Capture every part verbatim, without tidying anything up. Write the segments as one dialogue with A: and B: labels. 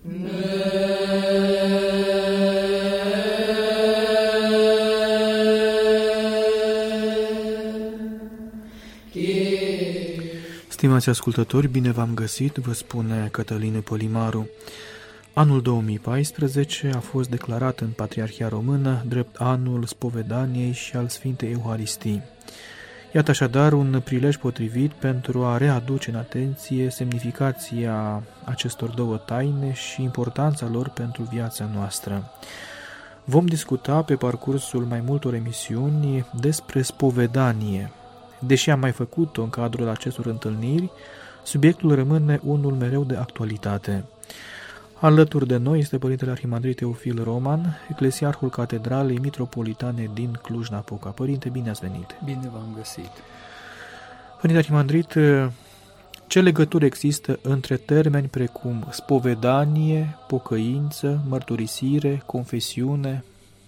A: Stimați ascultători, bine v-am găsit, vă spune Cătălin Polimaru. Anul două mii paisprezece a fost declarat în Patriarhia Română drept anul spovedaniei și al Sfintei Euharistii. Iată așadar un prilej potrivit pentru a readuce în atenție semnificația acestor două taine și importanța lor pentru viața noastră. Vom discuta pe parcursul mai multor emisiuni despre spovedanie. Deși am mai făcut-o în cadrul acestor întâlniri, subiectul rămâne unul mereu de actualitate. Alături de noi este Părintele Arhimandrit Teofil Roman, eclesiarhul Catedralei Mitropolitane din Cluj-Napoca. Părinte, bine ați venit!
B: Bine v-am găsit!
A: Părinte Arhimandrit, ce legătură există între termeni precum spovedanie, pocăință, mărturisire, confesiune?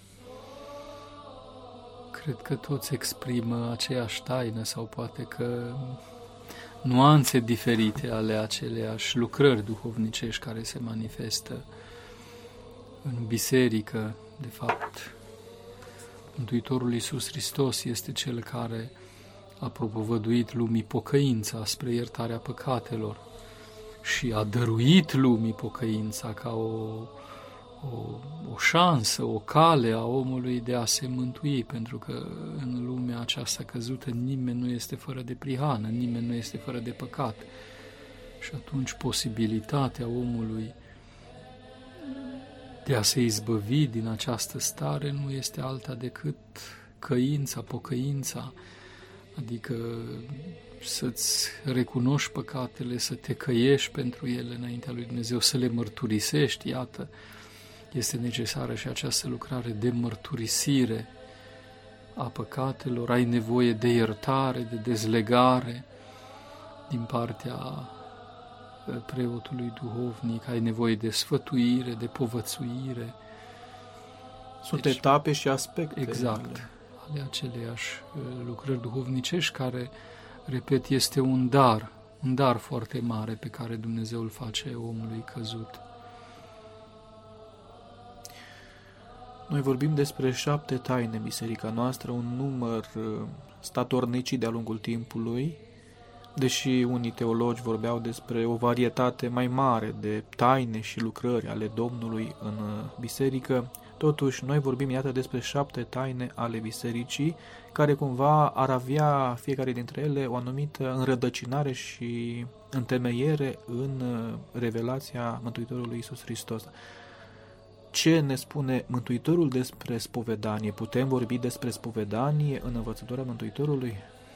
B: Cred că toți exprimă aceeași taină sau poate că nuanțe diferite ale aceleiași lucrări duhovnicești care se manifestă în biserică. De fapt, Mântuitorul Iisus Hristos este Cel care a propovăduit lumii pocăința spre iertarea păcatelor și a dăruit lumii pocăința ca o O, o șansă, o cale a omului de a se mântui, pentru că în lumea aceasta căzută nimeni nu este fără de prihană, nimeni nu este fără de păcat. Și atunci posibilitatea omului de a se izbăvi din această stare nu este alta decât căința, pocăința, adică să-ți recunoști păcatele, să te căiești pentru ele înaintea lui Dumnezeu, să le mărturisești, iată. Este necesară și această lucrare de mărturisire a păcatelor, ai nevoie de iertare, de dezlegare din partea preotului duhovnic, ai nevoie de sfătuire, de povățuire.
A: Sunt deci, etape și aspecte.
B: Exact, ale aceleiași lucrări duhovnicești care, repet, este un dar, un dar foarte mare pe care Dumnezeu îl face omului căzut.
A: Noi vorbim despre șapte taine în biserica noastră, un număr statornicit de-a lungul timpului, deși unii teologi vorbeau despre o varietate mai mare de taine și lucrări ale Domnului în biserică. Totuși, noi vorbim, iată, despre șapte taine ale bisericii, care cumva ar avea fiecare dintre ele o anumită înrădăcinare și întemeiere în revelația Mântuitorului Iisus Hristos. Ce ne spune Mântuitorul despre spovedanie? Putem vorbi despre spovedanie în învățătura Mântuitorului?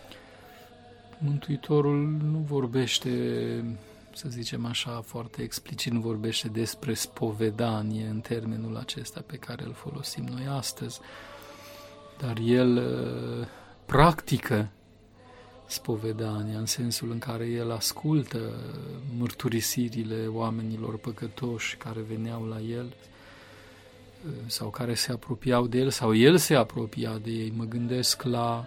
B: Mântuitorul nu vorbește, să zicem așa, foarte explicit, nu vorbește despre spovedanie în termenul acesta pe care îl folosim noi astăzi, dar el practică spovedania în sensul în care el ascultă mărturisirile oamenilor păcătoși care veneau la el sau care se apropiau de el, sau el se apropia de ei. Mă gândesc la,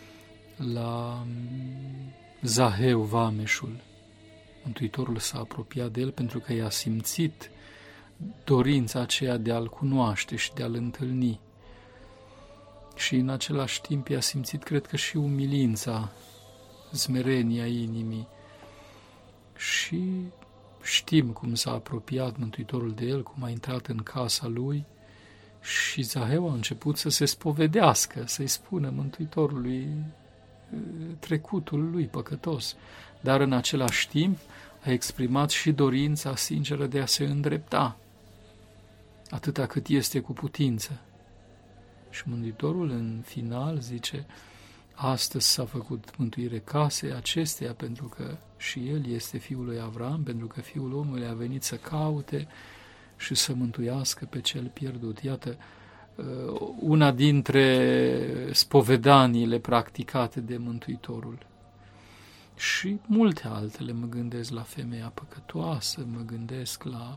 B: la Zaheu, vameșul. Mântuitorul s-a apropiat de el pentru că i-a simțit dorința aceea de a-l cunoaște și de a-l întâlni. Și în același timp i-a simțit, cred că, și umilința, smerenia inimii. Și știm cum s-a apropiat Mântuitorul de el, cum a intrat în casa lui și Zaheu a început să se spovedească, să-i spună Mântuitorului trecutul lui păcătos, dar în același timp a exprimat și dorința sinceră de a se îndrepta, atâta cât este cu putință. Și Mântuitorul în final zice: astăzi s-a făcut mântuire casei acesteia, pentru că și el este fiul lui Avram, pentru că Fiul omului a venit să caute și să mântuiască pe cel pierdut. Iată, una dintre spovedaniile practicate de Mântuitorul. Și multe altele, mă gândesc la femeia păcătoasă, mă gândesc la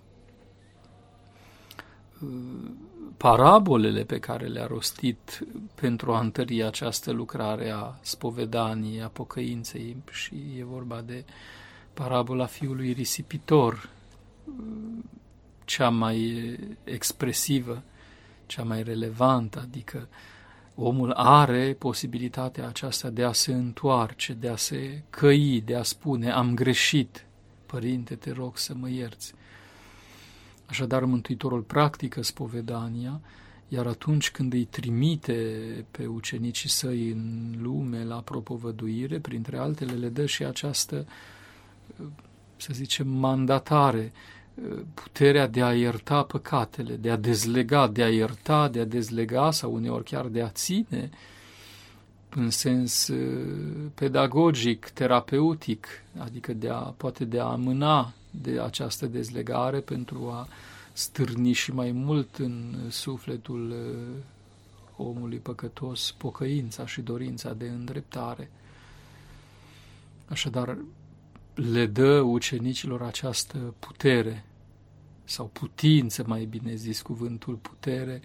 B: parabolele pe care le-a rostit pentru a întări această lucrare a spovedaniei, a pocăinței, și e vorba de parabola fiului risipitor, cea mai expresivă, cea mai relevantă, adică omul are posibilitatea aceasta de a se întoarce, de a se căi, de a spune, am greșit, Părinte, te rog să mă ierți. Așadar, Mântuitorul practică spovedania, iar atunci când îi trimite pe ucenicii săi în lume la propovăduire, printre altele le dă și această, să zicem, mandatare, puterea de a ierta păcatele, de a dezlega, de a ierta, de a dezlega sau uneori chiar de a ține, în sens pedagogic, terapeutic, adică de a, poate de a amâna de această dezlegare pentru a stârni și mai mult în sufletul omului păcătos pocăința și dorința de îndreptare. Așadar, le dă ucenicilor această putere, sau putință, mai bine zis, cuvântul putere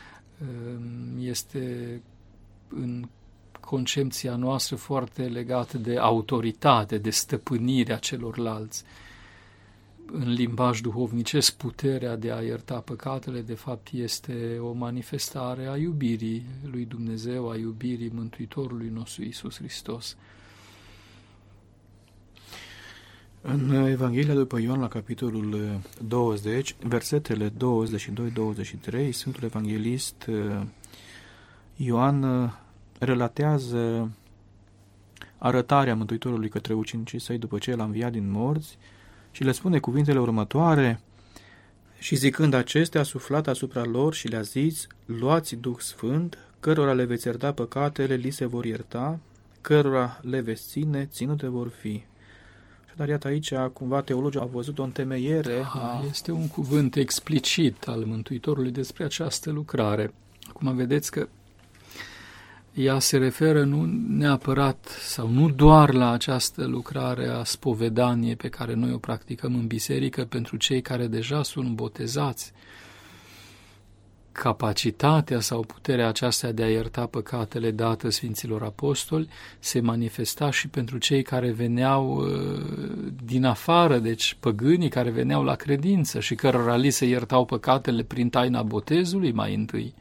B: este în concepția noastră foarte legată de autoritate, de stăpânirea celorlalți. În limbaj duhovnicesc, puterea de a ierta păcatele, de fapt, este o manifestare a iubirii lui Dumnezeu, a iubirii Mântuitorului nostru Iisus Hristos.
A: În Evanghelia după Ioan, la capitolul douăzeci, versetele douăzeci și doi douăzeci și trei, Sfântul Evanghelist Ioan relatează arătarea Mântuitorului către ucenicii săi după ce l-a înviat din morți și le spune cuvintele următoare: și zicând acestea, a suflat asupra lor și le-a zis: luați Duh Sfânt, cărora le veți ierta păcatele, li se vor ierta, cărora le veți ține, ținute vor fi. Dar iată aici, cumva, teologii au văzut o întemeiere.
B: A... Este un cuvânt explicit al Mântuitorului despre această lucrare. Acum vedeți că ea se referă nu neapărat sau nu doar la această lucrare a spovedaniei pe care noi o practicăm în biserică pentru cei care deja sunt botezați. Capacitatea sau puterea aceasta de a ierta păcatele dată Sfinților Apostoli se manifesta și pentru cei care veneau uh, din afară, deci păgânii care veneau la credință și cărora li se iertau păcatele prin taina botezului mai întâi.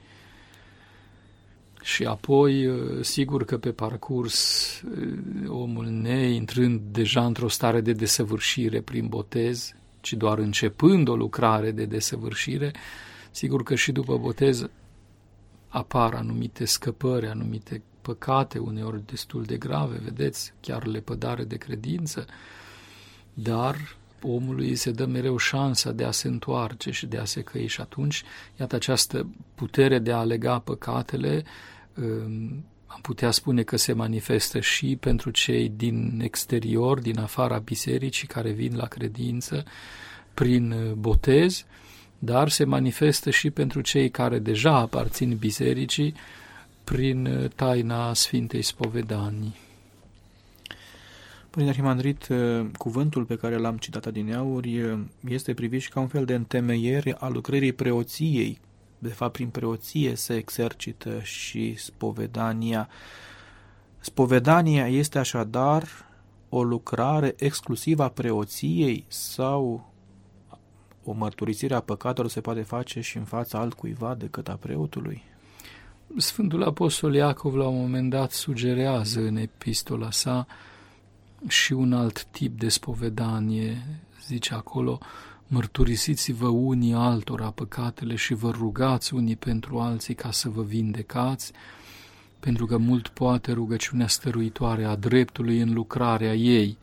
B: Și apoi, sigur că pe parcurs, omul neintrând deja într-o stare de desăvârșire prin botez, ci doar începând o lucrare de desăvârșire, sigur că și după botez apar anumite scăpări, anumite păcate, uneori destul de grave, vedeți, chiar lepădare de credință, dar omului îi se dă mereu șansa de a se întoarce și de a se căi și atunci, iată, această putere de a lega păcatele, am putea spune că se manifestă și pentru cei din exterior, din afara bisericii, care vin la credință prin botez, dar se manifestă și pentru cei care deja aparțin bisericii prin taina Sfintei Spovedanii.
A: Părinte Arhimandrit, cuvântul pe care l-am citat adineauri este privit și ca un fel de întemeiere a lucrării preoției. De fapt, prin preoție se exercită și spovedania. Spovedania este așadar o lucrare exclusivă a preoției sau o mărturisire a păcatelor se poate face și în fața altcuiva decât a preotului?
B: Sfântul Apostol Iacov la un moment dat sugerează în epistola sa și un alt tip de spovedanie. Zice acolo: mărturisiți-vă unii altora păcatele și vă rugați unii pentru alții ca să vă vindecați, pentru că mult poate rugăciunea stăruitoare a dreptului în lucrarea ei.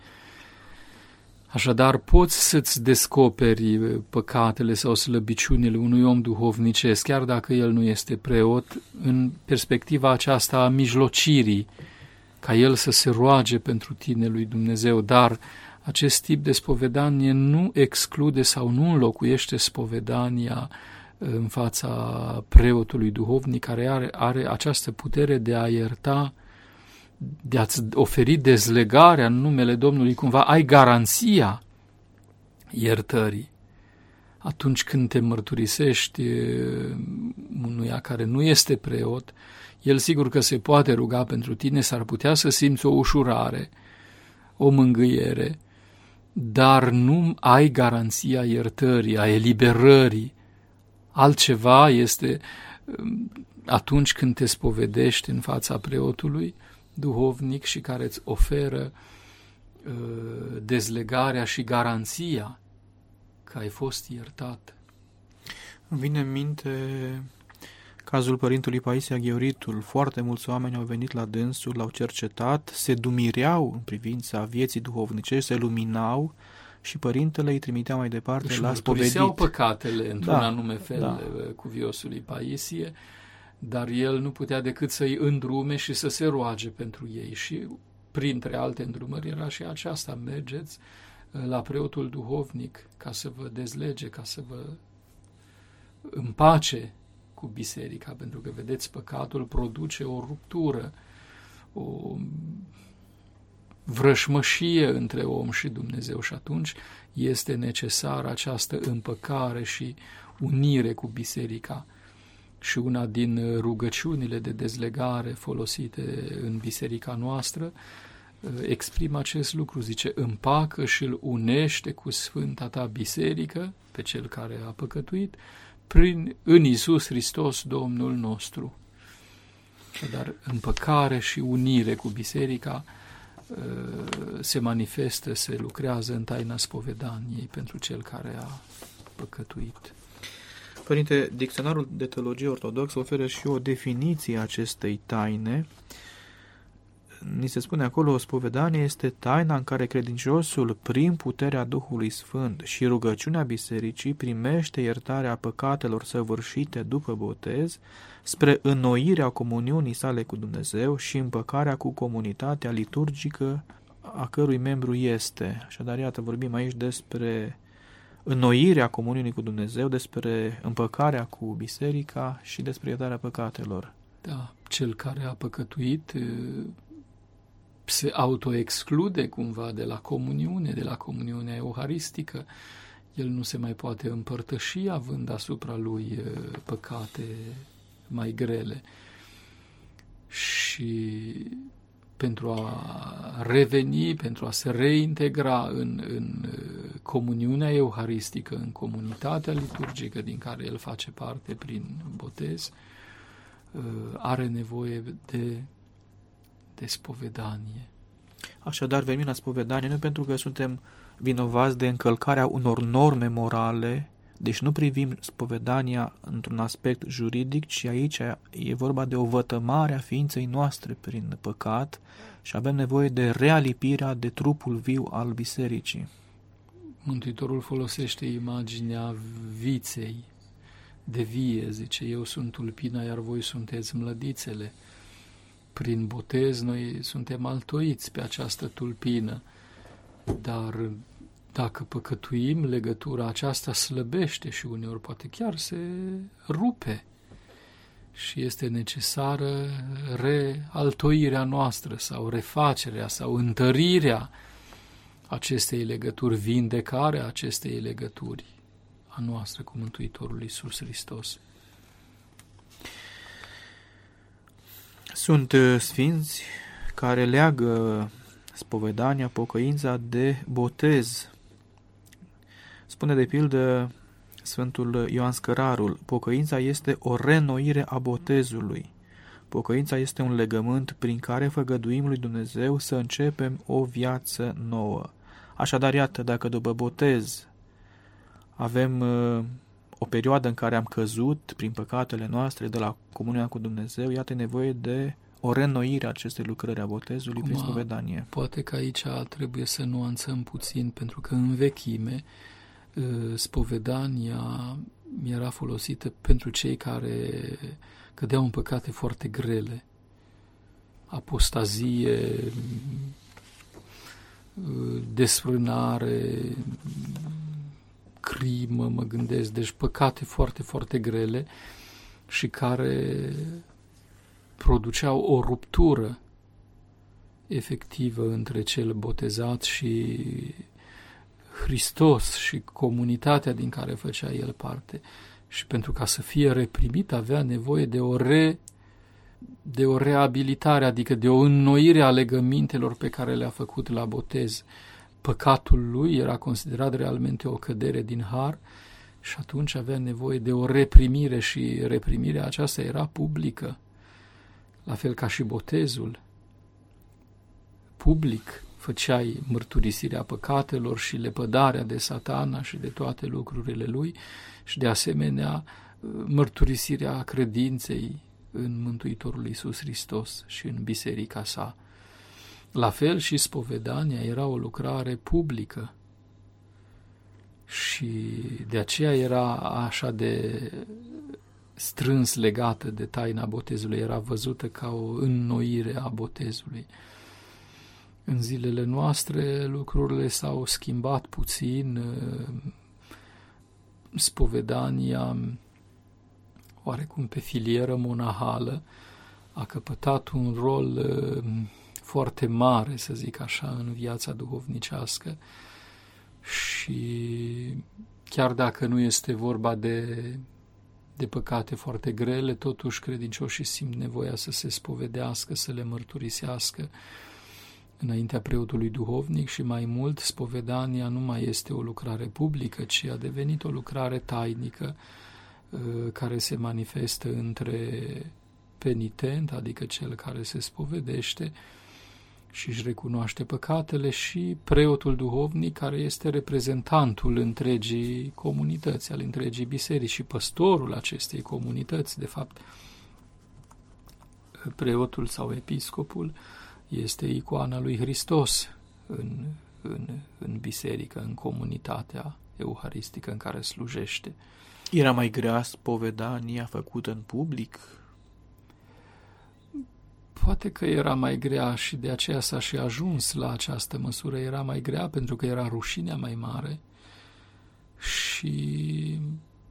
B: Așadar, poți să-ți descoperi păcatele sau slăbiciunile unui om duhovnicesc, chiar dacă el nu este preot, în perspectiva aceasta a mijlocirii, ca el să se roage pentru tine lui Dumnezeu, dar acest tip de spovedanie nu exclude sau nu înlocuiește spovedania în fața preotului duhovnic, care are, are această putere de a ierta, de a-ți oferi dezlegarea în numele Domnului, cumva ai garanția iertării. Atunci când te mărturisești unuia care nu este preot, el sigur că se poate ruga pentru tine, s-ar putea să simți o ușurare, o mângâiere, dar nu ai garanția iertării, a eliberării. Altceva este atunci când te spovedești în fața preotului duhovnic și care îți oferă uh, dezlegarea și garanția că ai fost iertat.
A: Îmi vine în minte cazul părintelui Paisie Aghioritul. Foarte mulți oameni au venit la dânsul, l-au cercetat, se dumireau în privința vieții duhovnicești, se luminau și părintele îi trimitea mai departe
B: Își
A: la spovedit.
B: mărturiseau păcatele într-un
A: da,
B: anume fel
A: da.
B: cuviosului Paisie, dar el nu putea decât să-i îndrume și să se roage pentru ei. Și printre alte îndrumări era și aceasta: mergeți la preotul duhovnic ca să vă dezlege, ca să vă împace cu biserica, pentru că, vedeți, păcatul produce o ruptură, o vrășmășie între om și Dumnezeu și atunci este necesară această împăcare și unire cu biserica. Și una din rugăciunile de dezlegare folosite în biserica noastră exprimă acest lucru, zice: împacă și îl unește cu Sfânta ta biserică, pe cel care a păcătuit, prin, în Iisus Hristos, Domnul nostru. Dar împăcare și unire cu biserica se manifestă, se lucrează în taina spovedaniei pentru cel care a păcătuit.
A: Părinte, Dicționarul de Teologie Ortodoxă oferă și o definiție a acestei taine. Ni se spune acolo: o spovedanie este taina în care credinciosul, prin puterea Duhului Sfânt și rugăciunea bisericii, primește iertarea păcatelor săvârșite după botez, spre înnoirea comuniunii sale cu Dumnezeu și împăcarea cu comunitatea liturgică a cărui membru este. Așadar, iată, vorbim aici despre înnoirea comuniunii cu Dumnezeu, despre împăcarea cu biserica și despre iertarea păcatelor.
B: Da, cel care a păcătuit se autoexclude cumva de la comuniune, de la comuniunea euharistică. El nu se mai poate împărtăși având asupra lui păcate mai grele. Și pentru a reveni, pentru a se reintegra în, în comuniunea euharistică, în comunitatea liturgică din care el face parte prin botez, are nevoie de, de spovedanie.
A: Așadar, venim la spovedanie nu pentru că suntem vinovați de încălcarea unor norme morale, deci nu privim spovedania într-un aspect juridic, ci aici e vorba de o vătămare a ființei noastre prin păcat și avem nevoie de realipirea de trupul viu al bisericii.
B: Mântuitorul folosește imaginea viței, de vie, zice: eu sunt tulpina, iar voi sunteți mlădițele. Prin botez noi suntem altoiți pe această tulpină, dar dacă păcătuim, legătura aceasta slăbește și uneori poate chiar se rupe și este necesară realtoirea noastră sau refacerea sau întărirea acestei legături, vindecarea acestei legături a noastră cu Mântuitorul Iisus Hristos.
A: Sunt sfinți care leagă spovedania, pocăința de botez. Spune de pildă Sfântul Ioan Scărarul: pocăința este o reînnoire a botezului. Pocăința este un legământ prin care făgăduim lui Dumnezeu să începem o viață nouă. Așadar, iată, dacă după botez avem uh, o perioadă în care am căzut prin păcatele noastre de la comuniunea cu Dumnezeu, iată, nevoie de o reînnoire a acestei lucrări a botezului prin spovedanie.
B: Poate că aici trebuie să nuanțăm puțin, pentru că în vechime spovedania era folosită pentru cei care cădeau în păcate foarte grele. Apostazie, desfrânare, crimă, mă gândesc, deci păcate foarte, foarte grele și care produceau o ruptură efectivă între cel botezat și Hristos și comunitatea din care făcea el parte. Și pentru ca să fie reprimit avea nevoie de o, re, de o reabilitare, adică de o înnoire a legămintelor pe care le-a făcut la botez. păcatul lui era considerat realmente o cădere din har și atunci avea nevoie de o reprimire și reprimirea aceasta era publică, la fel ca și botezul. Public făceai mărturisirea păcatelor și lepădarea de Satana și de toate lucrurile lui și de asemenea mărturisirea credinței în Mântuitorul Iisus Hristos și în biserica sa. La fel și spovedania era o lucrare publică și de aceea era așa de strâns legată de taina botezului, era văzută ca o înnoire a botezului. În zilele noastre lucrurile s-au schimbat puțin, spovedania oarecum pe filieră monahală a căpătat un rol foarte mare, să zic așa, în viața duhovnicească și chiar dacă nu este vorba de, de păcate foarte grele, totuși credincioșii simt nevoia să se spovedească, să le mărturisească înaintea preotului duhovnic și mai mult, spovedania nu mai este o lucrare publică, ci a devenit o lucrare tainică care se manifestă între penitent, adică cel care se spovedește și își recunoaște păcatele, și preotul duhovnic, care este reprezentantul întregii comunități, al întregii biserici și păstorul acestei comunități. De fapt, preotul sau episcopul este icoana lui Hristos în, în, în biserică, în comunitatea euharistică în care slujește.
A: Era mai grea spovedania făcută în public?
B: Poate că era mai grea și de aceea s-a și ajuns la această măsură. Era mai grea pentru că era rușinea mai mare și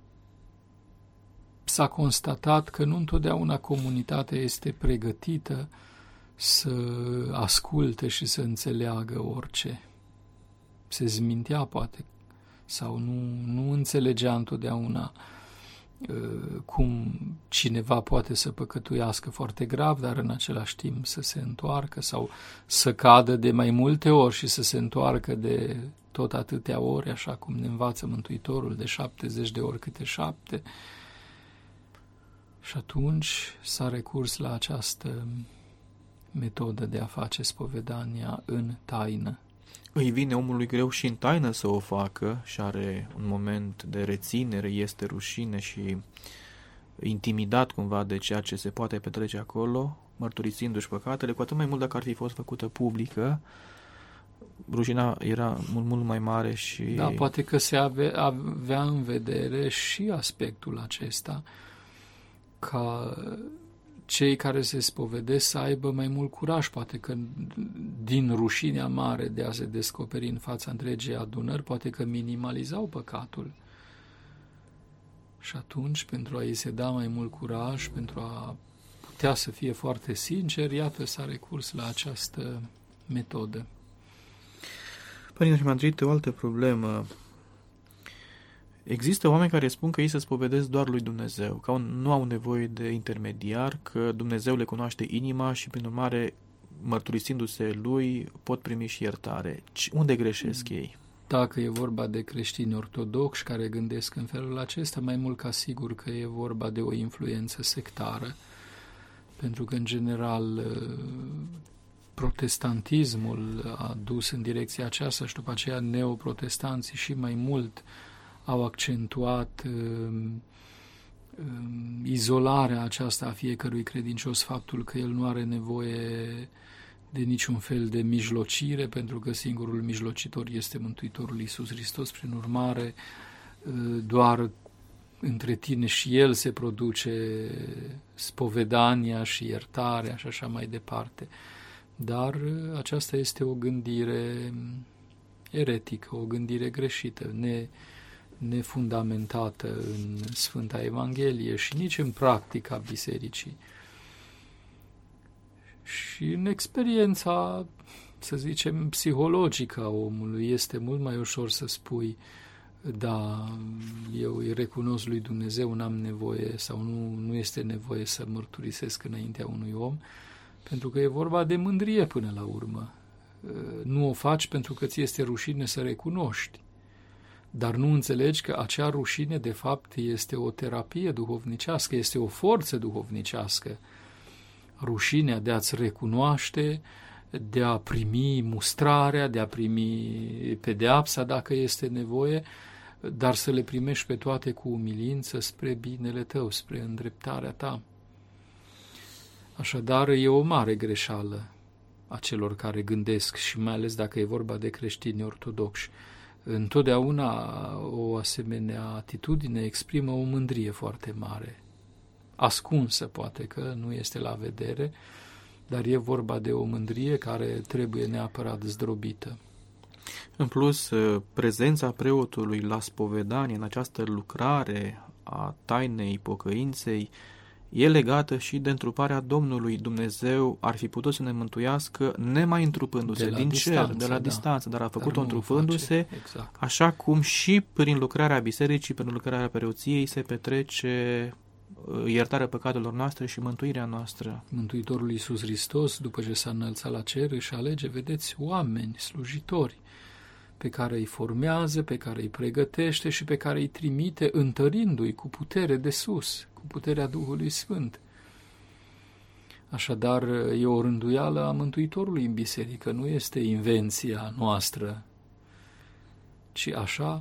B: s-a constatat că nu întotdeauna comunitatea este pregătită să asculte și să înțeleagă orice. Se zmintea poate sau nu, nu înțelegea întotdeauna uh, cum cineva poate să păcătuiască foarte grav, dar în același timp să se întoarcă sau să cadă de mai multe ori și să se întoarcă de tot atâtea ori, așa cum ne învață Mântuitorul, de șaptezeci de ori câte șapte. Și atunci s-a recurs la această metodă de a face spovedania în taină.
A: Îi vine omului greu și în taină să o facă și are un moment de reținere, este rușine și intimidat cumva de ceea ce se poate petrece acolo, mărturisindu-și păcatele, cu atât mai mult dacă ar fi fost făcută publică, rușina era mult, mult mai mare și...
B: Da, poate că se avea, avea în vedere și aspectul acesta, ca cei care se spovedesc să aibă mai mult curaj, poate că din rușinea mare de a se descoperi în fața întregii adunări, poate că minimalizau păcatul. Și atunci, pentru a-i se da mai mult curaj, pentru a putea să fie foarte sincer, iată, s-a recurs la această metodă.
A: Părinte Arhimandrite, o altă problemă. Există oameni care spun că ei se spovedesc doar lui Dumnezeu, că nu au nevoie de intermediar, că Dumnezeu le cunoaște inima și, prin urmare, mărturisindu-se lui, pot primi și iertare. Unde greșesc ei?
B: Dacă e vorba de creștini ortodoxi care gândesc în felul acesta, mai mult ca sigur că e vorba de o influență sectară, pentru că, în general, protestantismul a dus în direcția aceasta și după aceea neoprotestanții și mai mult au accentuat um, um, izolarea aceasta a fiecărui credincios, faptul că el nu are nevoie de niciun fel de mijlocire, pentru că singurul mijlocitor este Mântuitorul Iisus Hristos. Prin urmare, doar între tine și El se produce spovedania și iertarea și așa mai departe. Dar aceasta este o gândire eretică, o gândire greșită, ne, nefundamentată în Sfânta Evanghelie și nici în practica bisericii. Și în experiența, să zicem, psihologică a omului este mult mai ușor să spui: da, eu îi recunosc lui Dumnezeu, n-am nevoie sau nu, nu este nevoie să mărturisesc înaintea unui om, pentru că e vorba de mândrie până la urmă. Nu o faci pentru că ți este rușine să recunoști. Dar nu înțelegi că acea rușine, de fapt, este o terapie duhovnicească, este o forță duhovnicească. Rușinea de a-ți recunoaște, de a primi mustrarea, de a primi pedeapsa dacă este nevoie, dar să le primești pe toate cu umilință spre binele tău, spre îndreptarea ta. Așadar, e o mare greșeală a celor care gândesc, și mai ales dacă e vorba de creștini ortodoxi. Întotdeauna o asemenea atitudine exprimă o mândrie foarte mare, ascunsă poate că nu este la vedere, dar e vorba de o mândrie care trebuie neapărat zdrobită.
A: În plus, prezența preotului la spovedanie, în această lucrare a tainei pocăinței, e legată și de întruparea Domnului. Dumnezeu ar fi putut să ne mântuiască nemai întrupându-se din cer, de la
B: da.
A: distanță, dar a făcut-o întrupându-se,
B: exact.
A: Așa cum și prin lucrarea bisericii, prin lucrarea preoției se petrece iertarea păcatelor noastre și mântuirea noastră.
B: Mântuitorul Iisus Hristos, după ce s-a înălțat la cer, își alege, vedeți, oameni, slujitori, pe care îi formează, pe care îi pregătește și pe care îi trimite, întărindu-i cu putere de sus, cu puterea Duhului Sfânt. Așadar, e o rânduială a Mântuitorului în biserică, nu este invenția noastră, ci așa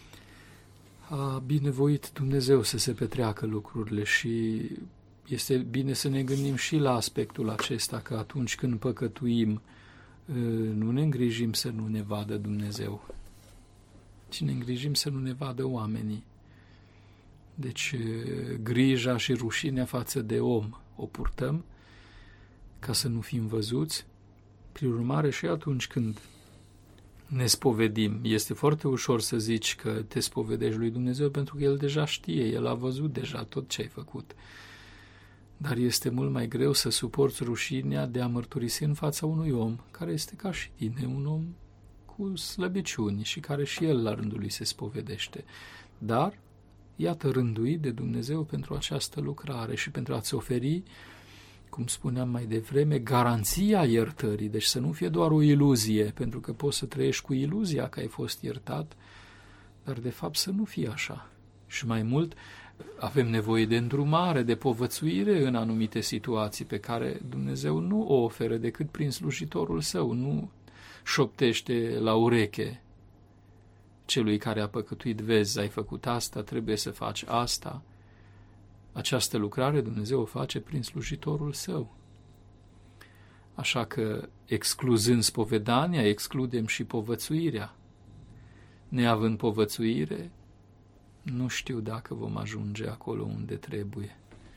B: a binevoit Dumnezeu să se petreacă lucrurile și este bine să ne gândim și la aspectul acesta, că atunci când păcătuim, nu ne îngrijim să nu ne vadă Dumnezeu, ci ne îngrijim să nu ne vadă oamenii. Deci grija și rușinea față de om o purtăm ca să nu fim văzuți. Prin urmare, și atunci când ne spovedim, este foarte ușor să zici că te spovedești lui Dumnezeu pentru că El deja știe, El a văzut deja tot ce ai făcut. Dar este mult mai greu să suporți rușinea de a mărturisi în fața unui om care este ca și tine, un om cu slăbiciuni și care și el la rândul lui se spovedește. Dar, iată, rânduit de Dumnezeu pentru această lucrare și pentru a-ți oferi, cum spuneam mai devreme, garanția iertării, deci să nu fie doar o iluzie, pentru că poți să trăiești cu iluzia că ai fost iertat, dar de fapt să nu fie așa. Și mai mult, avem nevoie de îndrumare, de povățuire în anumite situații pe care Dumnezeu nu o oferă decât prin slujitorul său, nu șoptește la ureche celui care a păcătuit, vezi, ai făcut asta, trebuie să faci asta. Această lucrare Dumnezeu o face prin slujitorul său. Așa că, excluzând spovedania, excludem și povățuirea. Neavând povățuire, nu știu dacă vom ajunge acolo unde trebuie.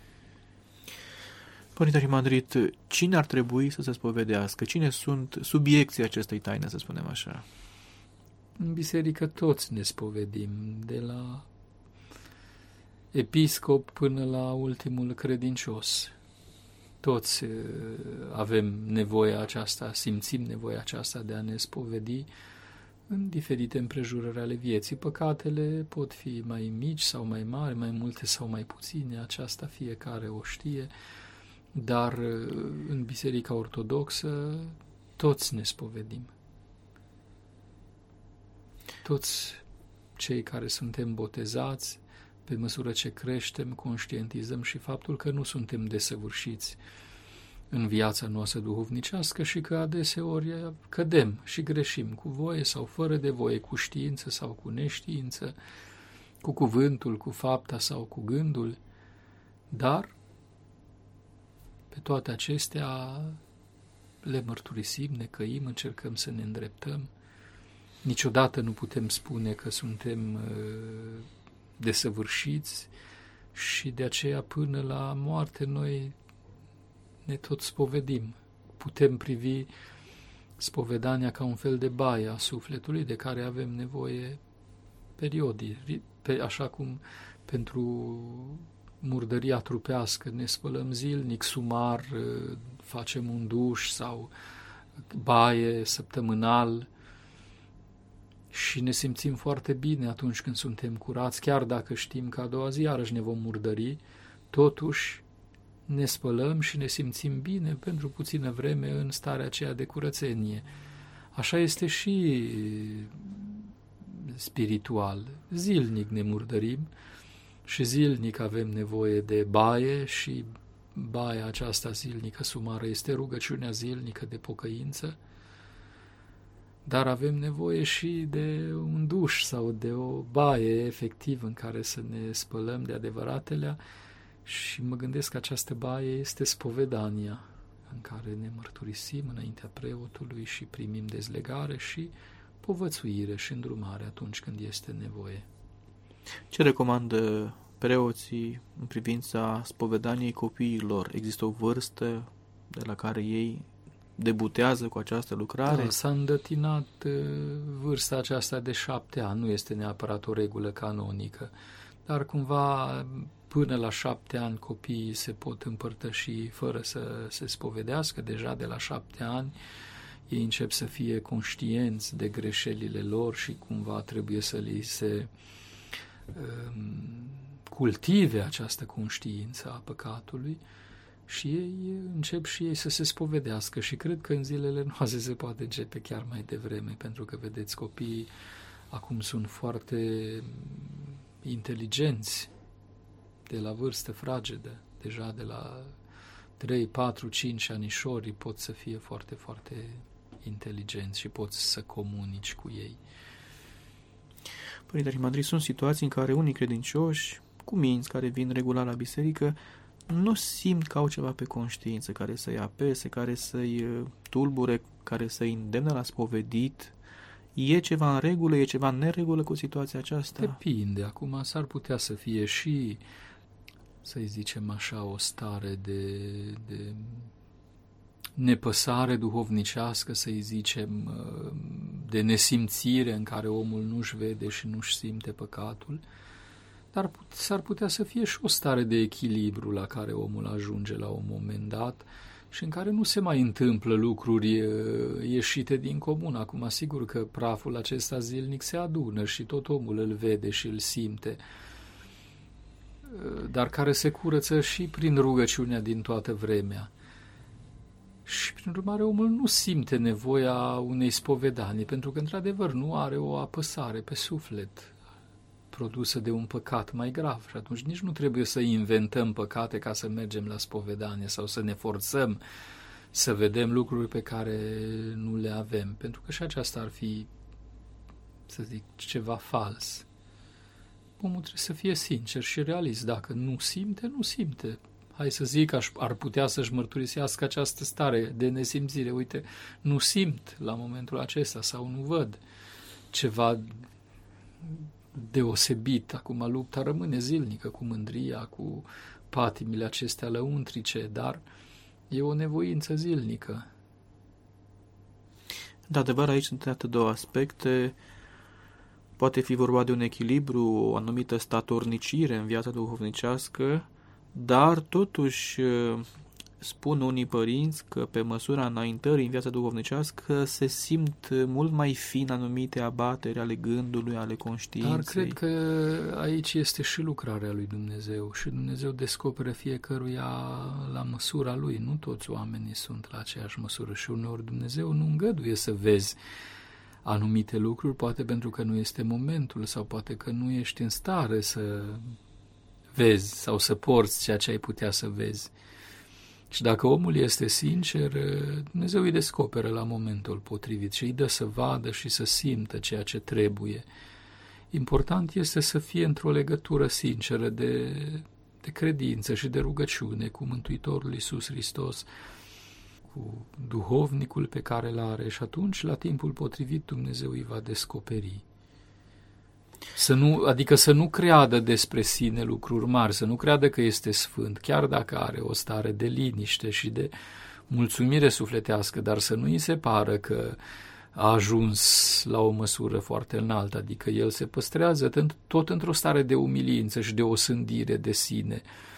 A: Părinte Arhimandrit, cine ar trebui să se spovedească? Cine sunt subiecții acestei taine, să spunem așa?
B: În biserică toți ne spovedim, de la episcop până la ultimul credincios. Toți avem nevoia aceasta, simțim nevoia aceasta de a ne spovedi în diferite împrejurări ale vieții. Păcatele pot fi mai mici sau mai mari, mai multe sau mai puține, aceasta fiecare o știe, dar în Biserica Ortodoxă toți ne spovedim. Toți cei care suntem botezați, pe măsură ce creștem, conștientizăm și faptul că nu suntem desăvârșiți în viața noastră duhovnicească și că adeseori cădem și greșim cu voie sau fără de voie, cu știință sau cu neștiință, cu cuvântul, cu fapta sau cu gândul, dar pe toate acestea le mărturisim, ne căim, încercăm să ne îndreptăm. Niciodată nu putem spune că suntem desăvârșiți și de aceea până la moarte noi ne tot spovedim. Putem privi spovedania ca un fel de baie a sufletului de care avem nevoie periodic, așa cum pentru murdăria trupească ne spălăm zilnic, sumar, facem un duș sau baie săptămânal și ne simțim foarte bine atunci când suntem curați, chiar dacă știm că a doua zi iarăși ne vom murdări, totuși ne spălăm și ne simțim bine pentru puțină vreme în starea aceea de curățenie. Așa este și spiritual. Zilnic ne murdărim și zilnic avem nevoie de baie și baia aceasta zilnică sumară este rugăciunea zilnică de pocăință, dar avem nevoie și de un duș sau de o baie efectiv în care să ne spălăm de adevăratele și mă gândesc că această baie este spovedania, în care ne mărturisim înaintea preotului și primim dezlegare și povățuire și îndrumare atunci când este nevoie.
A: Ce recomandă preoții în privința spovedaniei copiilor? Există o vârstă de la care ei debutează cu această lucrare?
B: Da, s-a îndătinat vârsta aceasta de șapte ani, nu este neapărat o regulă canonică, dar cumva până la șapte ani copiii se pot împărtăși fără să se spovedească. Deja de la șapte ani ei încep să fie conștienți de greșelile lor și cumva trebuie să li se um, cultive această conștiință a păcatului și ei încep și ei să se spovedească și cred că în zilele noastre se poate începe chiar mai devreme, pentru că, vedeți, copiii acum sunt foarte inteligenți de la vârstă fragedă, deja de la trei, patru, cinci anișori pot să fie foarte, foarte inteligenți și poți să comunici cu ei.
A: Părinte Arhimandrit, sunt situații în care unii credincioși, cu minți care vin regulat la biserică, nu simt că au ceva pe conștiință care să-i apese, care să-i tulbure, care să-i îndemne la spovedit. E ceva în regulă, e ceva în neregulă cu situația aceasta?
B: Depinde. Acum s-ar putea să fie și, să-i zicem așa, o stare de, de nepăsare duhovnicească, să-i zicem, de nesimțire în care omul nu-și vede și nu-și simte păcatul, dar s-ar putea să fie și o stare de echilibru la care omul ajunge la un moment dat și în care nu se mai întâmplă lucruri ieșite din comun. Acum, sigur că praful acesta zilnic se adună și tot omul îl vede și îl simte, dar care se curăță și prin rugăciunea din toată vremea. Și, prin urmare, omul nu simte nevoia unei spovedanii, pentru că, într-adevăr, nu are o apăsare pe suflet produsă de un păcat mai grav. Și atunci nici nu trebuie să inventăm păcate ca să mergem la spovedanie sau să ne forțăm să vedem lucruri pe care nu le avem, pentru că și aceasta ar fi, să zic, ceva fals. Omul trebuie să fie sincer și realist. Dacă nu simte, nu simte. Hai să zic, ar putea să-și mărturisească această stare de nesimțire. Uite, nu simt la momentul acesta sau nu văd ceva deosebit. Acum lupta rămâne zilnică cu mândria, cu patimile acestea lăuntrice, dar e o nevoință zilnică.
A: De adevăr, aici sunt atât două aspecte. Poate fi vorba de un echilibru, o anumită statornicire în viața duhovnicească, dar totuși spun unii părinți că pe măsura înaintării în viața duhovnicească se simt mult mai fin anumite abateri ale gândului, ale conștiinței.
B: Dar cred că aici este și lucrarea lui Dumnezeu și Dumnezeu descoperă fiecăruia la măsura lui. Nu toți oamenii sunt la aceeași măsură și uneori Dumnezeu nu îngăduie să vezi anumite lucruri, poate pentru că nu este momentul sau poate că nu ești în stare să vezi sau să porți ceea ce ai putea să vezi. Și dacă omul este sincer, Dumnezeu îi descoperă la momentul potrivit și îi dă să vadă și să simtă ceea ce trebuie. Important este să fie într-o legătură sinceră de, de credință și de rugăciune cu Mântuitorul Iisus Hristos, cu duhovnicul pe care îl are și atunci, la timpul potrivit, Dumnezeu îi va descoperi. Să nu, adică să nu creadă despre sine lucruri mari, să nu creadă că este sfânt, chiar dacă are o stare de liniște și de mulțumire sufletească, dar să nu îi se pară că a ajuns la o măsură foarte înaltă, adică el se păstrează tot într-o stare de umilință și de osândire de sine.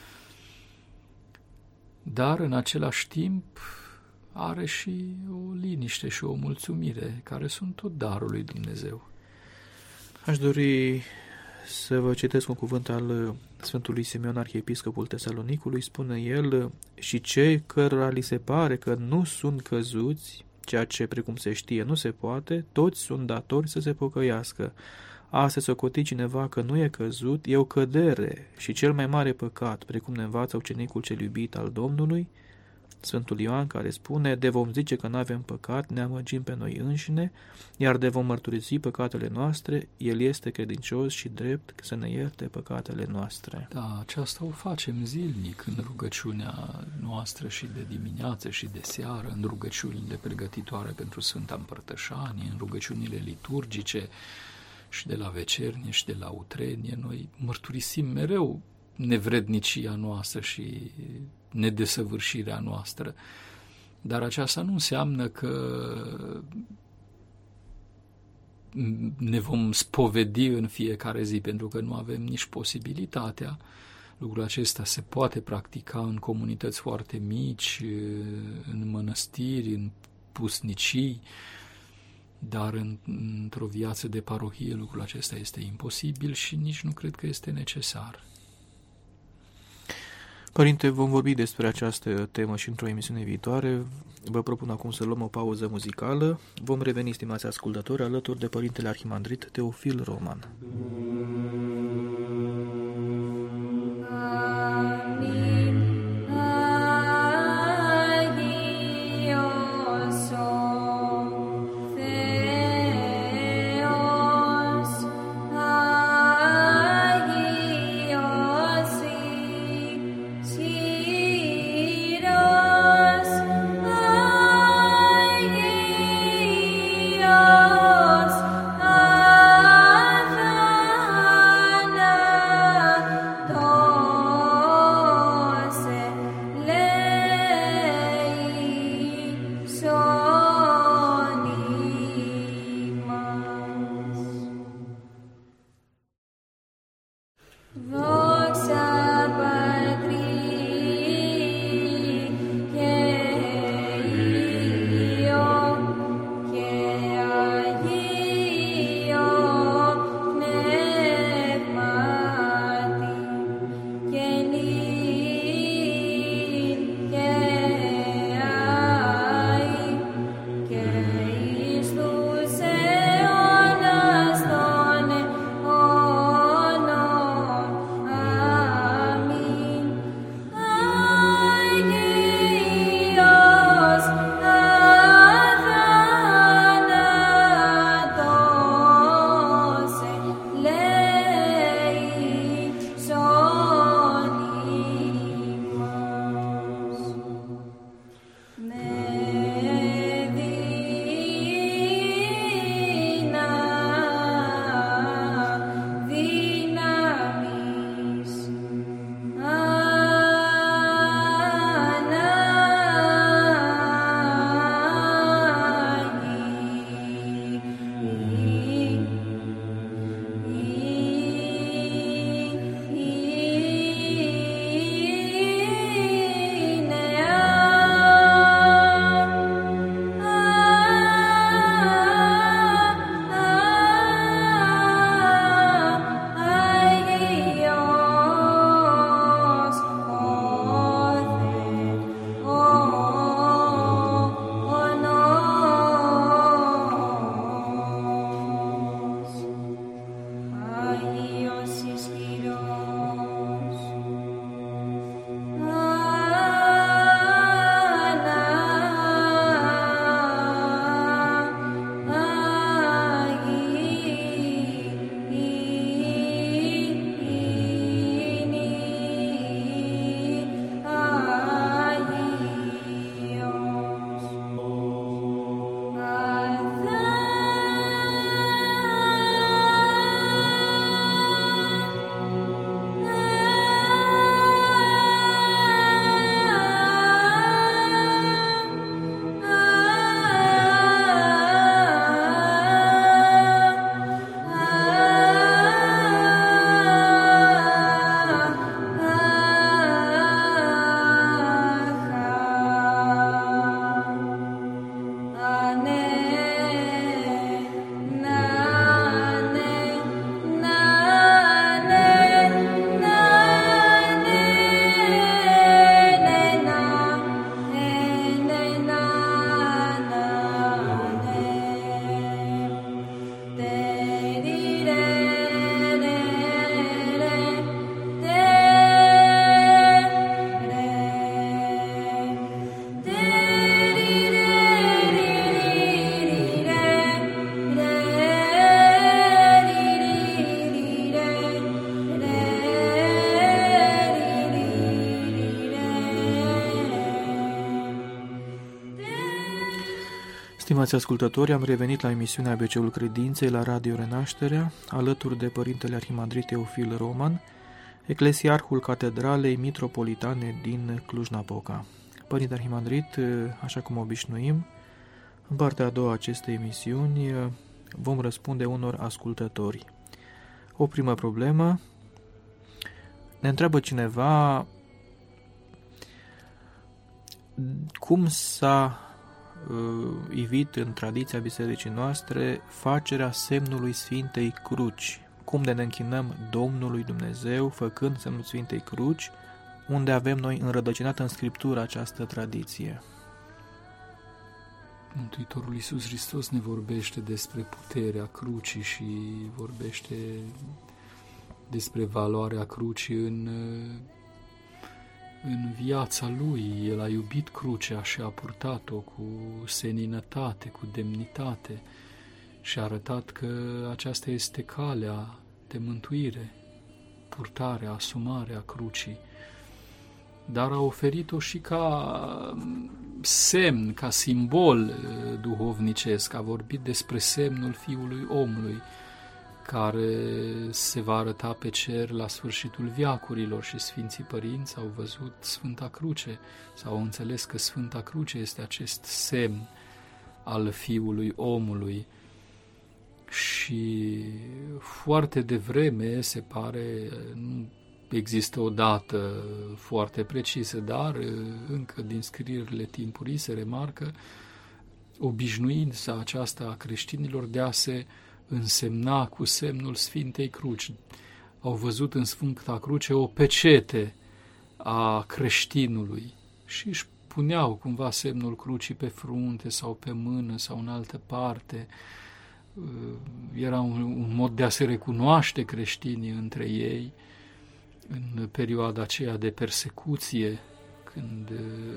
B: Dar în același timp are și o liniște și o mulțumire, care sunt tot darul lui Dumnezeu.
A: Aș dori să vă citesc un cuvânt al Sfântului Simeon, arhiepiscopul Tesalonicului. Spune el: și cei cărora li se pare că nu sunt căzuți ceea ce, precum se știe, nu se poate, toți sunt datori să se pocăiască. A se socoti cineva că nu e căzut, e o cădere și cel mai mare păcat, precum ne învață ucenicul cel iubit al Domnului, Sfântul Ioan, care spune: de vom zice că n-avem păcat, ne amăgim pe noi înșine, iar de vom mărturisi păcatele noastre, El este credincios și drept să ne ierte păcatele noastre.
B: Da, aceasta o facem zilnic în rugăciunea noastră și de dimineață și de seară, în rugăciunile pregătitoare pentru Sfânta Împărtășanie, în rugăciunile liturgice și de la vecernie și de la utrenie. Noi mărturisim mereu nevrednicia noastră și nedesăvârșirea noastră. Dar aceasta nu înseamnă că ne vom spovedi în fiecare zi, pentru că nu avem nici posibilitatea. Lucrul acesta se poate practica în comunități foarte mici, în mănăstiri, în pusnicii, dar în, într-o viață de parohie lucrul acesta este imposibil și nici nu cred că este necesar.
A: Părinte, vom vorbi despre această temă și într-o emisiune viitoare. Vă propun acum să luăm o pauză muzicală. Vom reveni, stimați ascultători, alături de Părintele Arhimandrit Teofil Roman.
C: Dios, Ave
A: Stimați ascultători, am revenit la emisiunea A B C-ul Credinței la Radio Renașterea, alături de Părintele Arhimandrit Teofil Roman, eclesiarhul Catedralei Mitropolitane din Cluj-Napoca. Părinte Arhimandrit, așa cum obișnuim, în partea a doua acestei emisiuni vom răspunde unor ascultători. O primă problemă, ne întreabă cineva cum s-a uh, ivit în tradiția bisericii noastre facerea semnului Sfintei Cruci. Cum de ne închinăm Domnului Dumnezeu făcând semnul Sfintei Cruci, unde avem noi înrădăcinată în Scriptură această tradiție.
B: Mântuitorul Iisus Hristos ne vorbește despre puterea crucii și vorbește despre valoarea crucii în, în viața Lui. El a iubit crucea și a purtat-o cu seninătate, cu demnitate și a arătat că aceasta este calea de mântuire, purtarea, asumarea crucii. Dar a oferit-o și ca semn, ca simbol duhovnicesc. A vorbit despre semnul Fiului Omului, care se va arăta pe cer la sfârșitul veacurilor și Sfinții Părinți au văzut Sfânta Cruce, sau au înțeles că Sfânta Cruce este acest semn al Fiului Omului. Și foarte devreme, se pare, nu există o dată foarte precisă, dar încă din scrierile timpurii se remarcă obișnuința aceasta a creștinilor de a se însemna cu semnul Sfintei Cruci. Au văzut în Sfânta Cruce o pecete a creștinului și își puneau cumva semnul crucii pe frunte sau pe mână sau în altă parte. Era un, un mod de a se recunoaște creștinii între ei în perioada aceea de persecuție, când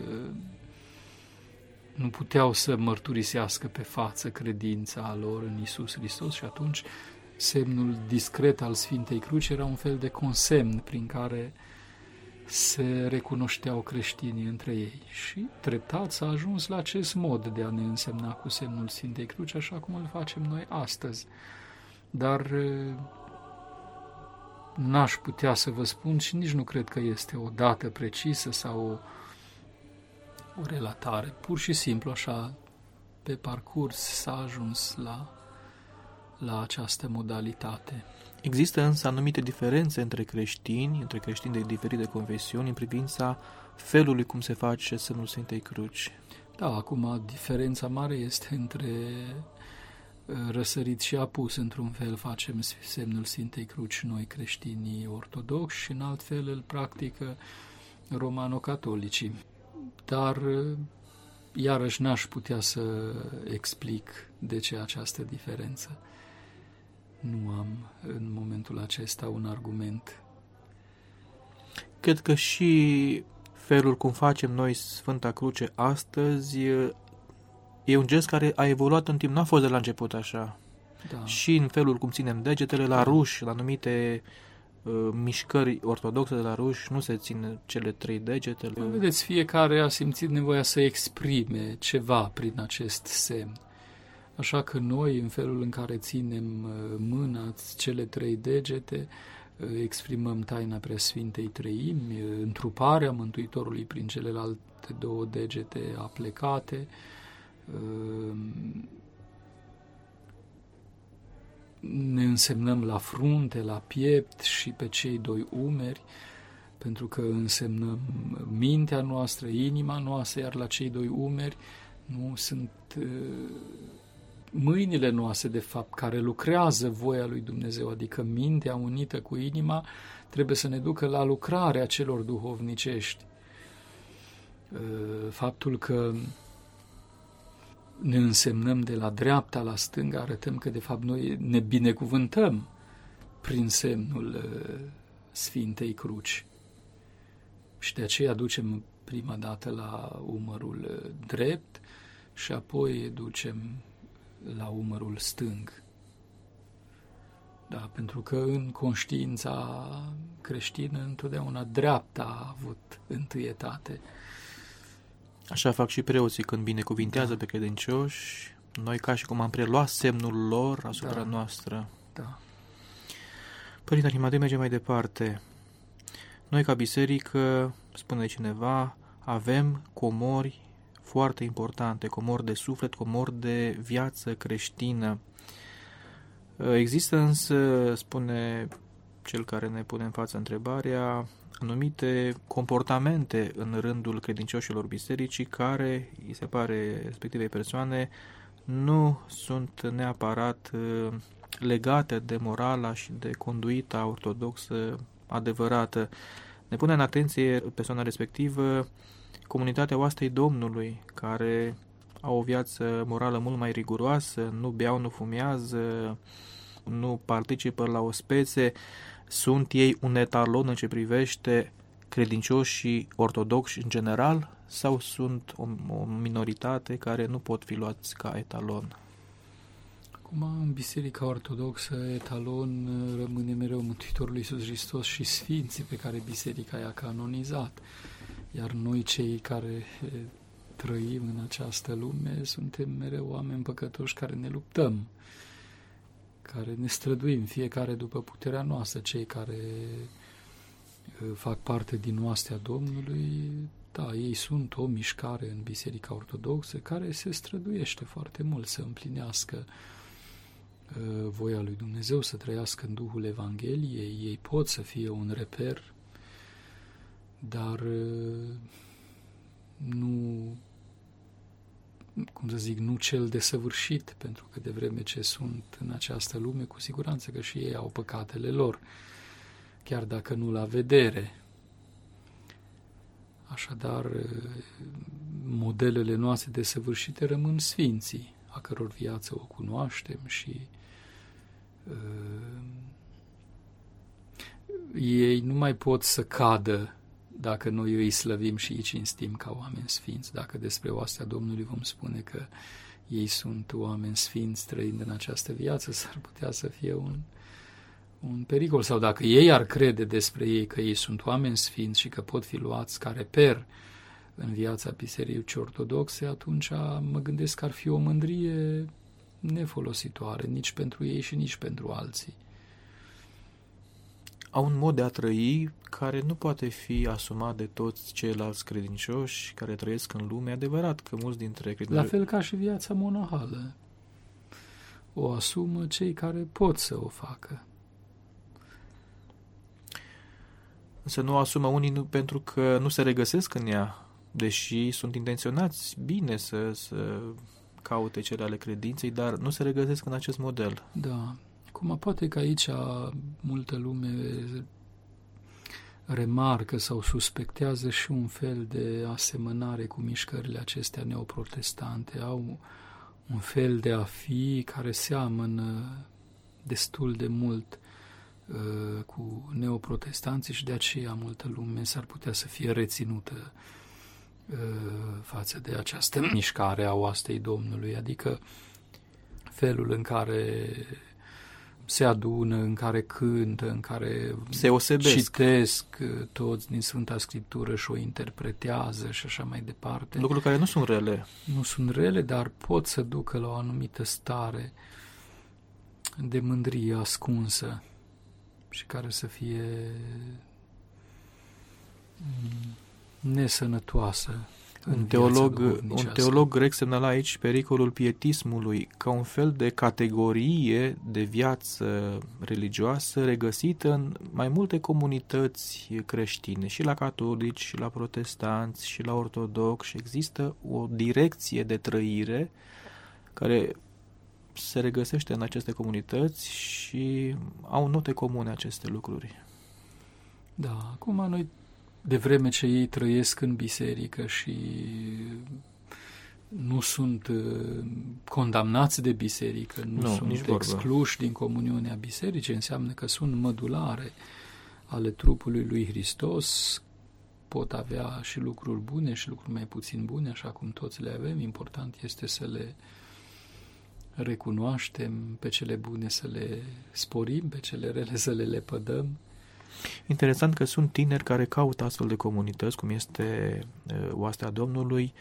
B: nu puteau să mărturisească pe față credința lor în Iisus Hristos și atunci semnul discret al Sfintei Cruci era un fel de consemn prin care se recunoșteau creștinii între ei. Și treptat s-a ajuns la acest mod de a ne însemna cu semnul Sfintei Cruci, așa cum îl facem noi astăzi. Dar n-aș putea să vă spun și nici nu cred că este o dată precisă sau o, o relatare. Pur și simplu, așa, pe parcurs s-a ajuns la, la această modalitate.
A: Există însă anumite diferențe între creștini, între creștini de diferite confesiuni, în privința felului cum se face semnul Sfintei Cruci.
B: Da, acum diferența mare este între răsărit și apus. Într-un fel facem semnul Sfintei Cruci noi creștinii ortodoxi și în alt fel îl practică romano-catolicii. Dar iarăși n-aș putea să explic de ce această diferență. Nu am în momentul acesta un argument.
A: Cred că și felul cum facem noi Sfânta Cruce astăzi e un gest care a evoluat în timp, n-a fost de la început așa.
B: Da.
A: Și în felul cum ținem degetele la ruși, la anumite uh, mișcări ortodoxe de la ruși, nu se țin cele trei degete.
B: Vedeți, fiecare a simțit nevoia să exprime ceva prin acest semn. Așa că noi, în felul în care ținem mâna, cele trei degete, exprimăm taina Preasfintei Treimi, întruparea Mântuitorului prin celelalte două degete aplecate, ne însemnăm la frunte, la piept și pe cei doi umeri, pentru că însemnăm mintea noastră, inima noastră, iar la cei doi umeri nu sunt mâinile noastre, de fapt, care lucrează voia lui Dumnezeu, adică mintea unită cu inima trebuie să ne ducă la lucrarea celor duhovnicești. Faptul că ne însemnăm de la dreapta la stânga, arătăm că, de fapt, noi ne binecuvântăm prin semnul Sfintei Cruci. Și de aceea ducem prima dată la umărul drept și apoi ducem la umărul stâng. Da, pentru că în conștiința creștină întotdeauna dreapta a avut întâietate.
A: Așa fac și preoții când binecuvintează
B: da.
A: pe credincioși, Noi ca și cum am preluat semnul lor asupra
B: Da.
A: noastră.
B: Da.
A: Părinte Arimadei, mergem mai departe. Noi ca biserică, spune cineva, avem comori foarte importante, comori de suflet, comori de viață creștină. Există însă, spune cel care ne pune în față întrebarea, anumite comportamente în rândul credincioșilor bisericii care, îi se pare respectivei persoane, nu sunt neapărat legate de morala și de conduita ortodoxă adevărată. Ne pune în atenție persoana respectivă comunitatea oastei Domnului, care au o viață morală mult mai riguroasă, nu beau, nu fumează, nu participă la ospețe. Sunt ei un etalon în ce privește credincioșii ortodoxi în general sau sunt o, o minoritate care nu pot fi luați ca etalon?
B: Acum, în Biserica Ortodoxă, etalon rămâne mereu Mântuitorul Iisus Hristos și Sfinții pe care Biserica i-a canonizat. Iar noi, cei care trăim în această lume, suntem mereu oameni păcătoși care ne luptăm, care ne străduim, fiecare după puterea noastră. Cei care fac parte din oastea Domnului, da, ei sunt o mișcare în Biserica Ortodoxă care se străduiește foarte mult să împlinească voia lui Dumnezeu, să trăiască în Duhul Evangheliei. Ei pot să fie un reper, dar nu, cum să zic, nu cel desăvârșit, pentru că de vreme ce sunt în această lume, cu siguranță că și ei au păcatele lor, chiar dacă nu la vedere. Așadar, modelele noastre desăvârșite rămân sfinții, a căror viață o cunoaștem și uh, ei nu mai pot să cadă dacă noi îi slăvim și îi cinstim ca oameni sfinți. Dacă despre oastea Domnului vom spune că ei sunt oameni sfinți trăind în această viață, s-ar putea să fie un, un pericol. Sau dacă ei ar crede despre ei că ei sunt oameni sfinți și că pot fi luați ca reper în viața Bisericii Ortodoxe, atunci mă gândesc că ar fi o mândrie nefolositoare nici pentru ei și nici pentru alții.
A: Au un mod de a trăi care nu poate fi asumat de toți ceilalți credincioși care trăiesc în lume. Adevărat că mulți dintre credincioși...
B: La fel ca și viața monahală. O asumă cei care pot să o facă.
A: Însă nu o asumă unii pentru că nu se regăsesc în ea, deși sunt intenționați bine să, să caute cele ale credinței, dar nu se regăsesc în acest model.
B: Da. Acum, poate că aici multă lume remarcă sau suspectează și un fel de asemănare cu mișcările acestea neoprotestante. Au un fel de a fi care seamănă destul de mult uh, cu neoprotestanții și de aceea multă lume s-ar putea să fie reținută uh, față de această mișcare a oastei Domnului, adică felul în care se adună, în care cântă, în care
A: se osebesc,
B: citesc toți din Sfânta Scriptură și o interpretează și așa mai departe.
A: Lucruri care nu sunt rele.
B: Nu sunt rele, dar pot să ducă la o anumită stare de mândrie ascunsă și care să fie nesănătoasă.
A: Un teolog, un teolog grec semnala aici pericolul pietismului ca un fel de categorie de viață religioasă regăsită în mai multe comunități creștine, și la catolici, și la protestanți, și la ortodoxi. Există o direcție de trăire care se regăsește în aceste comunități și au note comune aceste lucruri.
B: Da, acum noi, de vreme ce ei trăiesc în biserică și nu sunt uh, condamnați de biserică, nu, nu sunt excluși din comuniunea bisericii, înseamnă că sunt mădulare ale trupului lui Hristos, pot avea și lucruri bune și lucruri mai puțin bune, așa cum toți le avem. Important este să le recunoaștem, pe cele bune să le sporim, pe cele rele să le lepădăm.
A: Interesant că sunt tineri care caută astfel de comunități, cum este oastea Domnului,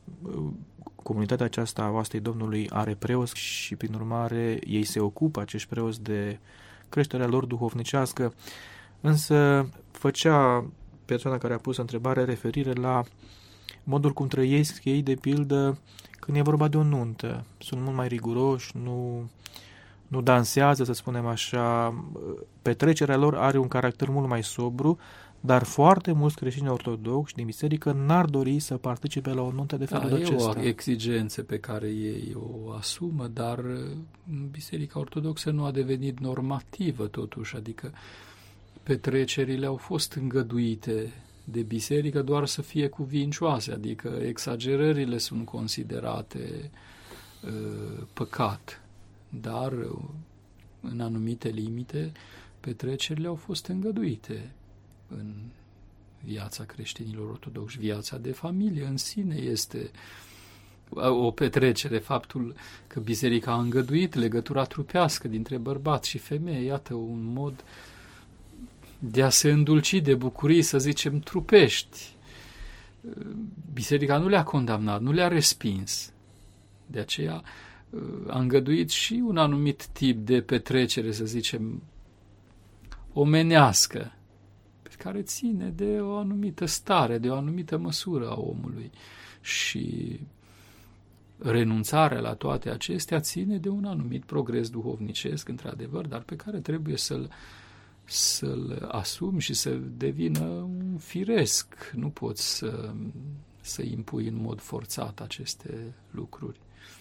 A: comunitatea aceasta a oastei Domnului are preoți și, prin urmare, ei se ocupă, acești preoți, de creșterea lor duhovnicească, însă făcea persoana care a pus întrebare referire la modul cum trăiesc ei, de pildă, când e vorba de o nuntă. Sunt mult mai riguroși, nu, nu dansează, să spunem așa. Petrecerea lor are un caracter mult mai sobru, dar foarte mulți creștini ortodoxi din biserică n-ar dori să participe la o nuntă de felul
B: da,
A: acesta.
B: E o exigență pe care ei o asumă, dar Biserica Ortodoxă nu a devenit normativă totuși, adică petrecerile au fost îngăduite de biserică doar să fie cuvincioase, adică exagerările sunt considerate uh, păcat, dar în anumite limite petrecerile au fost îngăduite în viața creștinilor ortodoxi. Viața de familie în sine este o petrecere, faptul că biserica a îngăduit legătura trupească dintre bărbat și femeie, iată un mod de a se îndulci de bucurii, să zicem, trupești. Biserica nu le-a condamnat, nu le-a respins. De aceea a îngăduit și un anumit tip de petrecere, să zicem, omenească, pe care ține de o anumită stare, de o anumită măsură a omului. Și renunțarea la toate acestea ține de un anumit progres duhovnicesc, într-adevăr, dar pe care trebuie să-l să-l asumi și să devină un firesc. Nu poți să, să impui în mod forțat aceste lucruri.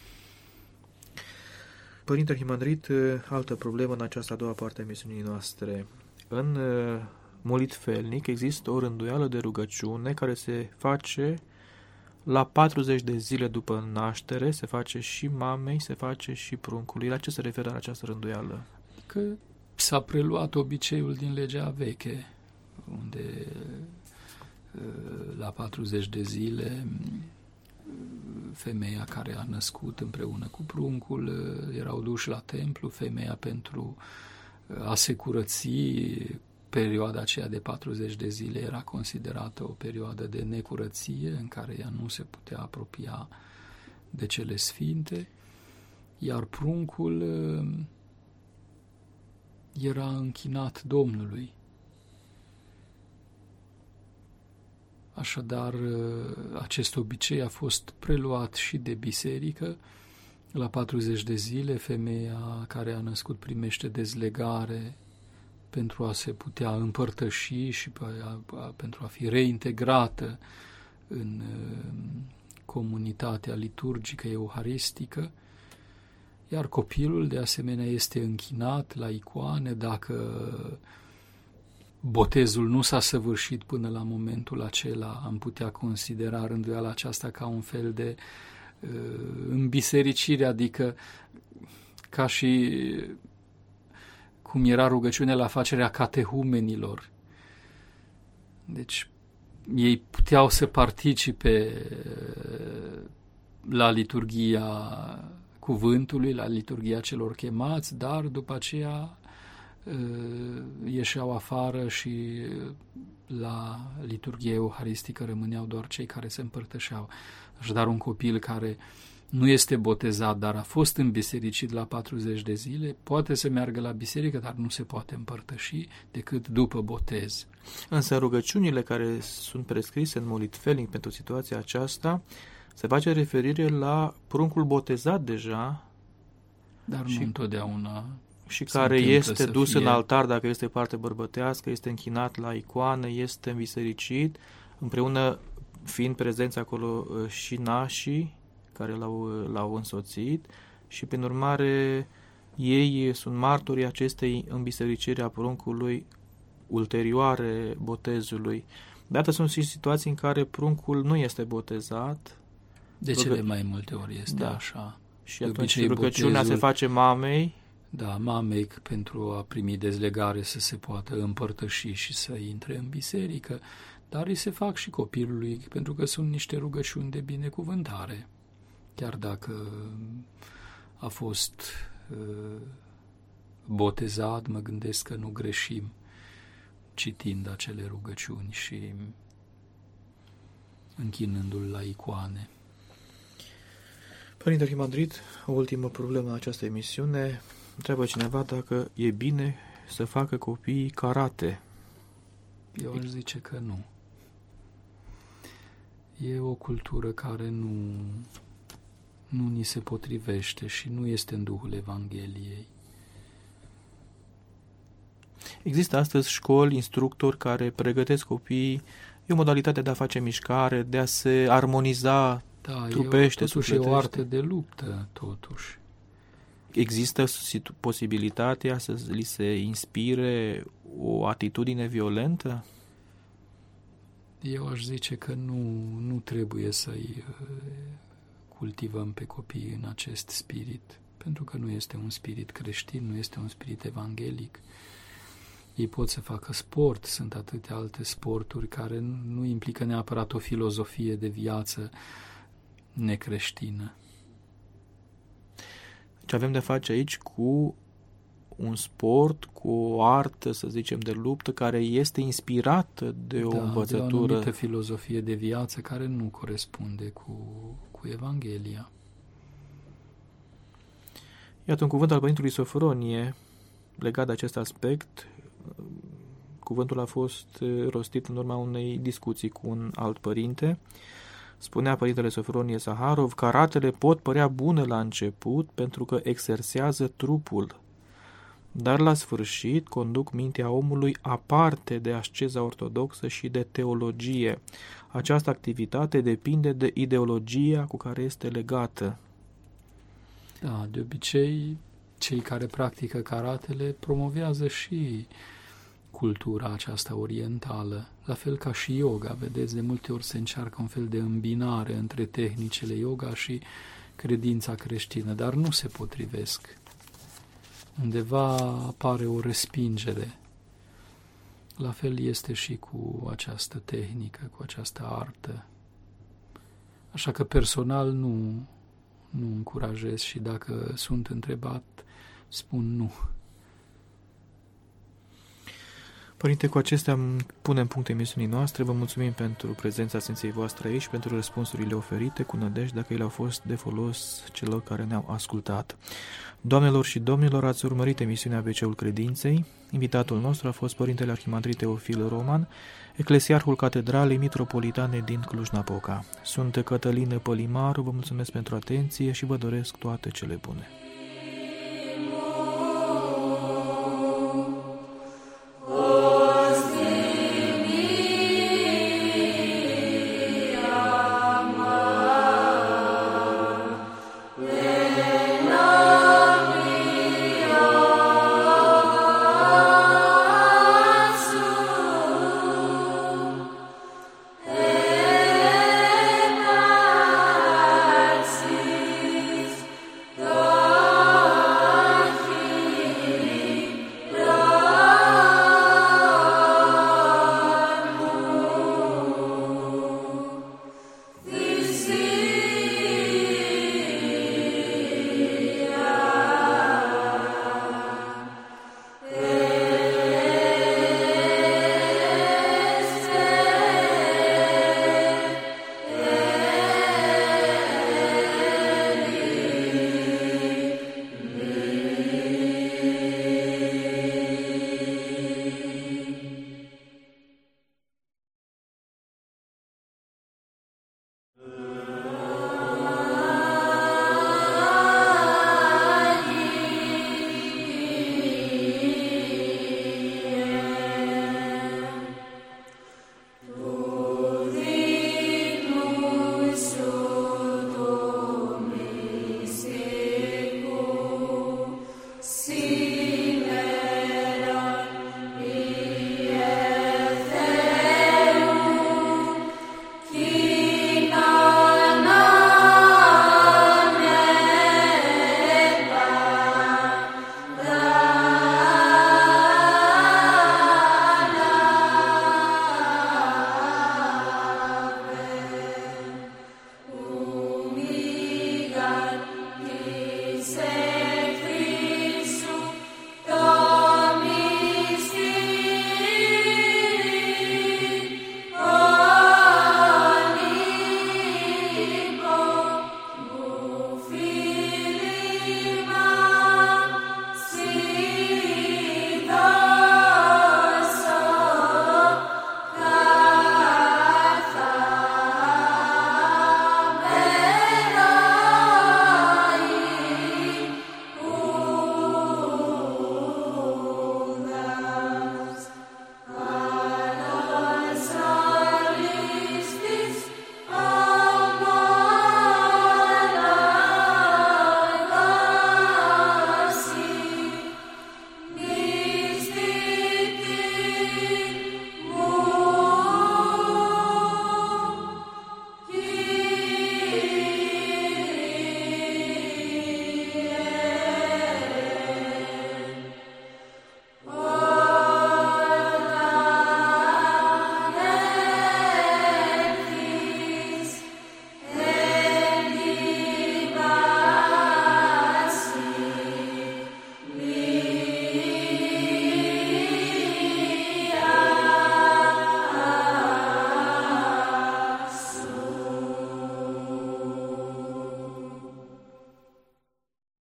A: Părinte Arhimandrit, altă problemă în această a doua parte a misiunii noastre. În molitfelnic există o rânduială de rugăciune care se face la patruzeci de zile după naștere, se face și mamei, se face și pruncului. La ce se referă la această rânduială?
B: Că s-a preluat obiceiul din legea veche, unde la patruzeci de zile femeia care a născut împreună cu pruncul erau duși la templu, femeia pentru a se curăți. Perioada aceea de patruzeci de zile era considerată o perioadă de necurăție în care ea nu se putea apropia de cele sfinte, iar pruncul era închinat Domnului. Așadar, acest obicei a fost preluat și de biserică. La patruzeci de zile, femeia care a născut primește dezlegare pentru a se putea împărtăși și pe a, a, pentru a fi reintegrată în comunitatea liturgică euharistică, iar copilul, de asemenea, este închinat la icoane. Dacă botezul nu s-a săvârșit până la momentul acela, am putea considera rânduiala aceasta ca un fel de uh, îmbisericire, adică ca și cum era rugăciunea la facerea catehumenilor. Deci ei puteau să participe la liturghia cuvântului, la liturghia celor chemați, dar după aceea ieșeau afară și la liturghia euharistică rămâneau doar cei care se împărtășeau. Așadar, un copil care nu este botezat, dar a fost înbisericit la patruzeci de zile, poate să meargă la biserică, dar nu se poate împărtăși decât după botez.
A: Însă rugăciunile care sunt prescrise în molitfelnic pentru situația aceasta, se face referire la pruncul botezat deja,
B: dar
A: și,
B: nu întotdeauna
A: și care este dus fie... în altar dacă este parte bărbătească, este închinat la icoană, este înbisericit, împreună fiind prezenți acolo și nașii care l-au, l-au însoțit și, prin urmare, ei sunt martorii acestei înbisericiri a pruncului ulterioare botezului. De dată sunt și situații în care pruncul nu este botezat.
B: De cele mai multe ori este da. așa.
A: Și de atunci rugăciunea botezul, se face mamei.
B: Da, mamei, pentru a primi dezlegare să se poată împărtăși și să intre în biserică, dar îi se fac și copilului, pentru că sunt niște rugăciuni de binecuvântare. Chiar dacă a fost uh, botezat, mă gândesc că nu greșim citind acele rugăciuni și închinându-l la icoane.
A: Părinte Arhimandrit, o ultimă problemă în această emisiune. Întreabă cineva dacă e bine să facă copiii karate.
B: Eu aș zice că nu. E o cultură care nu, nu ni se potrivește și nu este în duhul Evangheliei.
A: Există astăzi școli, instructori care pregătesc copiii, e o modalitate de a face mișcare, de a se armoniza
B: da,
A: trupește,
B: e o, totuși
A: sufletește.
B: E o artă de luptă, totuși.
A: Există posibilitatea să li se inspire o atitudine violentă?
B: Eu aș zice că nu, nu trebuie să-i cultivăm pe copii în acest spirit, pentru că nu este un spirit creștin, nu este un spirit evanghelic. Ei pot să facă sport, sunt atâtea alte sporturi care nu implică neapărat o filozofie de viață necreștină.
A: Deci avem de face aici cu un sport, cu o artă, să zicem, de luptă, care este inspirată de o
B: da,
A: învățătură.
B: de o anumită filozofie de viață care nu corespunde cu, cu Evanghelia.
A: Iată un cuvânt al Părintelui Sofronie legat de acest aspect. Cuvântul a fost rostit în urma unei discuții cu un alt părinte. Spunea Părintele Sofronie Saharov, karatele pot părea bune la început pentru că exersează trupul, dar la sfârșit conduc mintea omului aparte de asceza ortodoxă și de teologie. Această activitate depinde de ideologia cu care este legată.
B: Da, de obicei, cei care practică karatele promovează și cultura aceasta orientală, la fel ca și yoga. Vedeți, de multe ori se încearcă un fel de îmbinare între tehnicile yoga și credința creștină, dar nu se potrivesc. Undeva apare o respingere. La fel este și cu această tehnică, cu această artă. Așa că personal nu, nu încurajez și dacă sunt întrebat, spun nu.
A: Părinte, cu acestea punem punct emisiunii noastre. Vă mulțumim pentru prezența Sfinței voastre aici, pentru răspunsurile oferite, cu nădejde dacă ele au fost de folos celor care ne-au ascultat. Doamnelor și domnilor, ați urmărit emisiunea A B C-ul Credinței. Invitatul nostru a fost Părintele Arhimandrit Teofil Roman, eclesiarhul Catedralei Mitropolitane din Cluj-Napoca. Sunt Cătălină Pălimaru, vă mulțumesc pentru atenție și vă doresc toate cele bune.